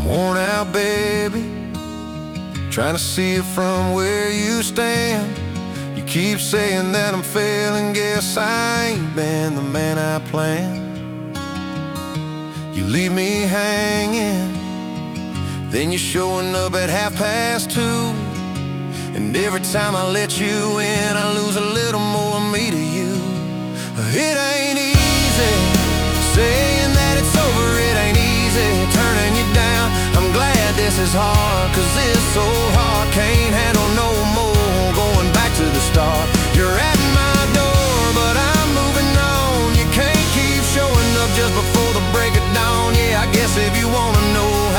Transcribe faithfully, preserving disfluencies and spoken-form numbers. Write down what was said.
Worn out, baby, trying to see it from where you stand. You keep saying that I'm failing, guess I ain't been the man I planned. You leave me hanging, then you're showing up at half past two. And every time I let you in, I lose a little more of me to you. It ain't easy saying that it's over, it ain't easy turning you down. I'm glad this is hard, cause this old heart can't